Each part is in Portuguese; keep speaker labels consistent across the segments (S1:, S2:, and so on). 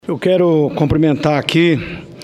S1: Eu quero cumprimentar aqui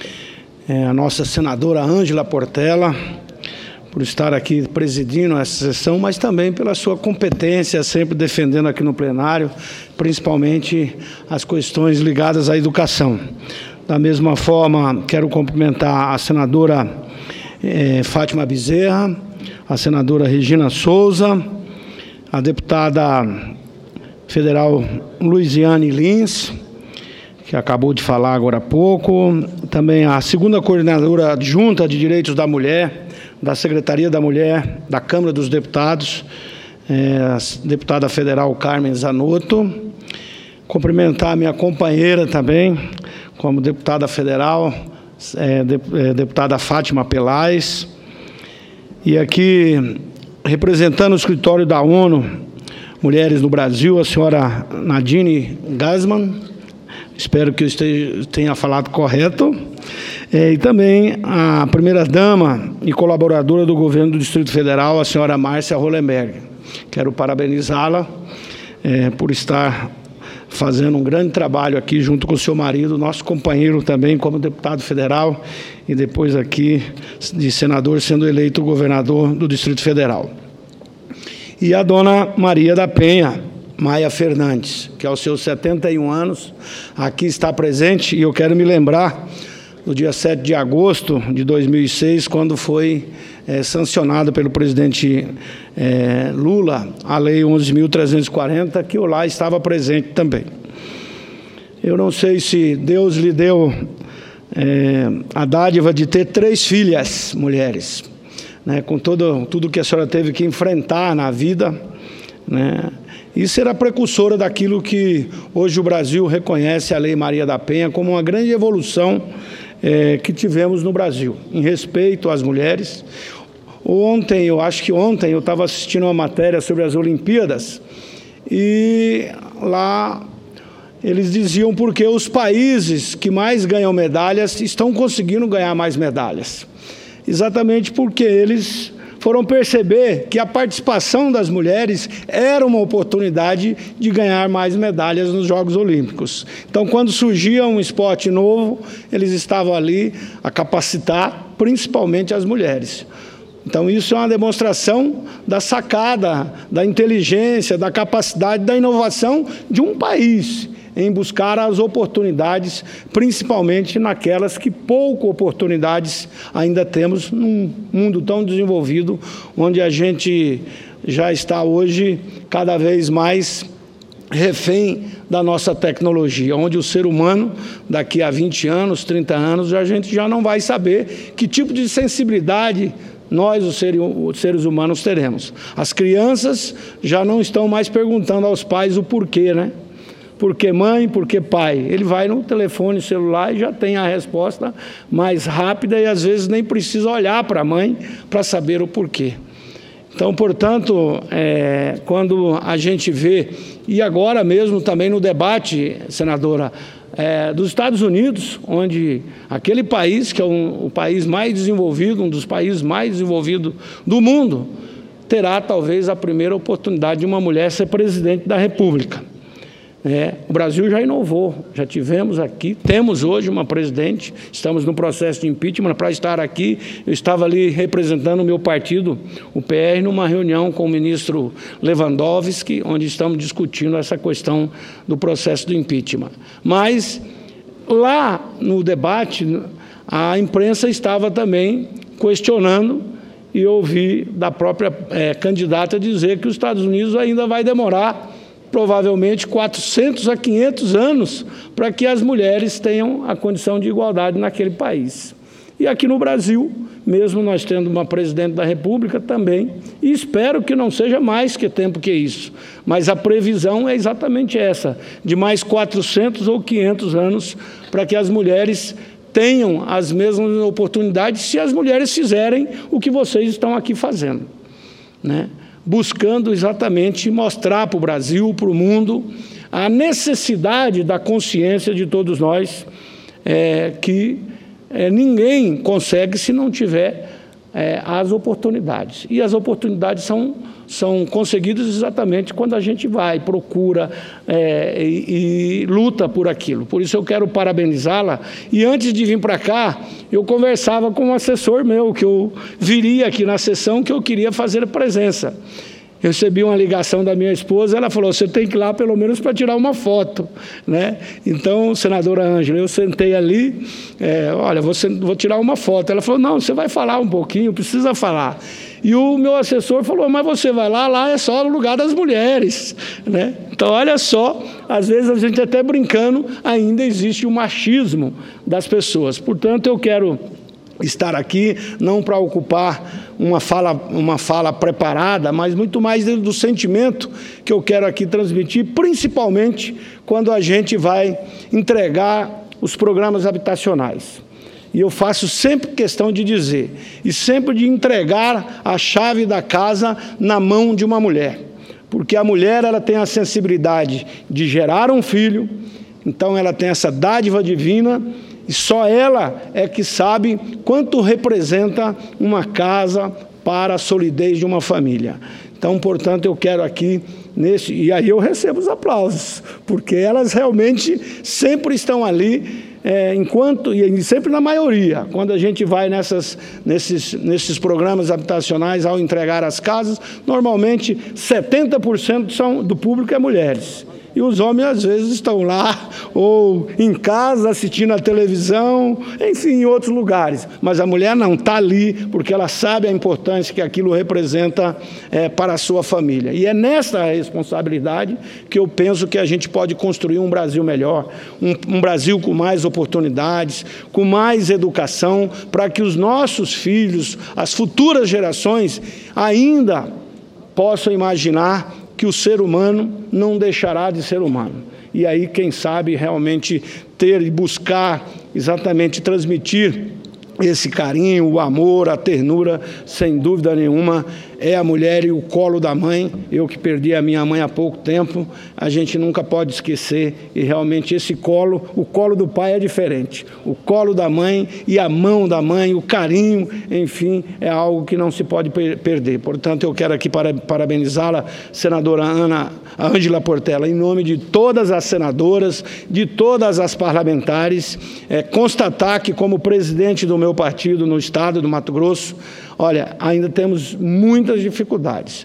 S1: a nossa senadora Ângela Portela, por estar aqui presidindo essa sessão, mas também pela sua competência, sempre defendendo aqui no plenário, principalmente as questões ligadas à educação. Da mesma forma, quero cumprimentar a senadora Fátima Bezerra, a senadora Regina Souza, a deputada federal Luiziane Lins, que acabou de falar agora há pouco, também a segunda coordenadora adjunta de Direitos da Mulher, da Secretaria da Mulher, da Câmara dos Deputados, a deputada federal Carmen Zanotto, cumprimentar a minha companheira também, como deputada federal, deputada Fátima Pelais, e aqui, representando o escritório da ONU, Mulheres no Brasil, a senhora Nadine Gassmann, espero que eu tenha falado correto, e também a primeira-dama e colaboradora do governo do Distrito Federal, a senhora Márcia Hollenberg. Quero parabenizá-la por estar fazendo um grande trabalho aqui junto com o seu marido, nosso companheiro também como deputado federal e depois aqui de senador, sendo eleito governador do Distrito Federal. E a dona Maria da Penha Maia Fernandes, que aos seus 71 anos aqui está presente, e eu quero me lembrar do dia 7 de agosto de 2006, quando foi sancionada pelo presidente Lula a Lei 11.340, que eu lá estava presente também. Eu não sei se Deus lhe deu a dádiva de ter 3 filhas mulheres, né, com tudo que a senhora teve que enfrentar na vida, né? E será precursora daquilo que hoje o Brasil reconhece a Lei Maria da Penha como uma grande evolução que tivemos no Brasil, em respeito às mulheres. Ontem, eu estava assistindo uma matéria sobre as Olimpíadas, e lá eles diziam porque os países que mais ganham medalhas estão conseguindo ganhar mais medalhas. Exatamente porque eles foram perceber que a participação das mulheres era uma oportunidade de ganhar mais medalhas nos Jogos Olímpicos. Então, quando surgia um esporte novo, eles estavam ali a capacitar principalmente as mulheres. Então, isso é uma demonstração da sacada, da inteligência, da capacidade, da inovação de um país em buscar as oportunidades, principalmente naquelas que pouco oportunidades ainda temos num mundo tão desenvolvido, onde a gente já está hoje cada vez mais refém da nossa tecnologia, onde o ser humano, daqui a 20 anos, 30 anos, a gente já não vai saber que tipo de sensibilidade nós, os seres humanos, teremos. As crianças já não estão mais perguntando aos pais o porquê, né? Por que mãe, por que pai? Ele vai no telefone celular e já tem a resposta mais rápida e às vezes nem precisa olhar para a mãe para saber o porquê. Então, portanto, quando a gente vê, e agora mesmo também no debate, senadora, dos Estados Unidos, onde aquele país, que é o país mais desenvolvido, um dos países mais desenvolvidos do mundo, terá talvez a primeira oportunidade de uma mulher ser presidente da República. O Brasil já inovou, já tivemos aqui, temos hoje uma presidente, estamos no processo de impeachment. Para estar aqui, eu estava ali representando o meu partido, o PR, numa reunião com o ministro Lewandowski, onde estamos discutindo essa questão do processo do impeachment. Mas, lá no debate, a imprensa estava também questionando, e eu ouvi da própria candidata dizer que os Estados Unidos ainda vai demorar provavelmente 400 a 500 anos para que as mulheres tenham a condição de igualdade naquele país. E aqui no Brasil, mesmo nós tendo uma presidente da República também, e espero que não seja mais tempo que isso, mas a previsão é exatamente essa, de mais 400 ou 500 anos para que as mulheres tenham as mesmas oportunidades se as mulheres fizerem o que vocês estão aqui fazendo, né? Buscando exatamente mostrar para o Brasil, para o mundo, a necessidade da consciência de todos nós, que ninguém consegue se não tiver as oportunidades. E as oportunidades são conseguidas exatamente quando a gente vai, procura e luta por aquilo. Por isso eu quero parabenizá-la. E antes de vir para cá, eu conversava com um assessor meu, que eu viria aqui na sessão, que eu queria fazer a presença. Eu recebi uma ligação da minha esposa, ela falou, você tem que ir lá pelo menos para tirar uma foto, né? Então, senadora Ângela, eu sentei ali, olha, vou tirar uma foto. Ela falou, não, você vai falar um pouquinho, precisa falar. E o meu assessor falou, mas você vai lá é só o lugar das mulheres, né? Então, olha só, às vezes a gente até brincando, ainda existe o machismo das pessoas. Portanto, eu quero estar aqui, não para ocupar uma fala preparada, mas muito mais do sentimento que eu quero aqui transmitir, principalmente quando a gente vai entregar os programas habitacionais. E eu faço sempre questão de dizer, e sempre de entregar a chave da casa na mão de uma mulher, porque a mulher ela tem a sensibilidade de gerar um filho, então ela tem essa dádiva divina, e só ela é que sabe quanto representa uma casa para a solidez de uma família. Então, portanto, eu quero aqui, e aí eu recebo os aplausos, porque elas realmente sempre estão ali, e sempre na maioria, quando a gente vai nesses programas habitacionais, ao entregar as casas, normalmente 70% do público é mulheres. E os homens, às vezes, estão lá, ou em casa, assistindo a televisão, enfim, em outros lugares. Mas a mulher não está ali, porque ela sabe a importância que aquilo representa para a sua família. E é nessa responsabilidade que eu penso que a gente pode construir um Brasil melhor, um Brasil com mais oportunidades, com mais educação, para que os nossos filhos, as futuras gerações, ainda possam imaginar que o ser humano não deixará de ser humano. E aí, quem sabe, realmente ter e buscar exatamente transmitir esse carinho, o amor, a ternura, sem dúvida nenhuma, é a mulher e o colo da mãe. Eu que perdi a minha mãe há pouco tempo, a gente nunca pode esquecer, e realmente esse colo, o colo do pai é diferente. O colo da mãe e a mão da mãe, o carinho, enfim, é algo que não se pode perder. Portanto, eu quero aqui parabenizá-la, senadora Ângela Portela, em nome de todas as senadoras, de todas as parlamentares, constatar que, como presidente do meu partido no estado do Mato Grosso, olha, ainda temos muitas dificuldades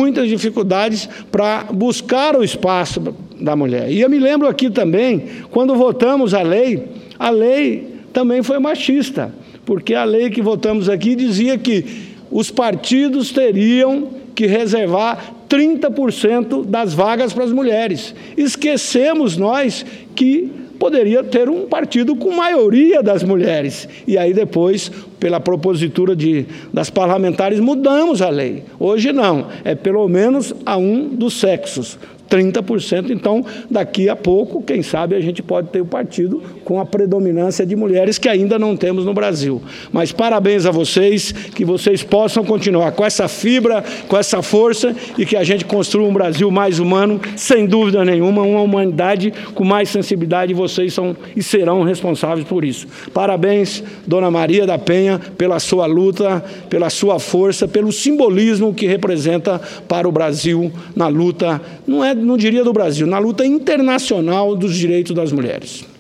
S1: para buscar o espaço da mulher. E eu me lembro aqui também, quando votamos a lei também foi machista, porque a lei que votamos aqui dizia que os partidos teriam que reservar 30% das vagas para as mulheres. Esquecemos nós que poderia ter um partido com maioria das mulheres. E aí depois, pela propositura das parlamentares, mudamos a lei. Hoje não, é pelo menos a um dos sexos. 30%, então daqui a pouco, quem sabe, a gente pode ter o partido com a predominância de mulheres que ainda não temos no Brasil. Mas parabéns a vocês, que vocês possam continuar com essa fibra, com essa força e que a gente construa um Brasil mais humano, sem dúvida nenhuma, uma humanidade com mais sensibilidade, e vocês são e serão responsáveis por isso. Parabéns, dona Maria da Penha, pela sua luta, pela sua força, pelo simbolismo que representa para o Brasil na luta, não diria do Brasil, na luta internacional dos direitos das mulheres.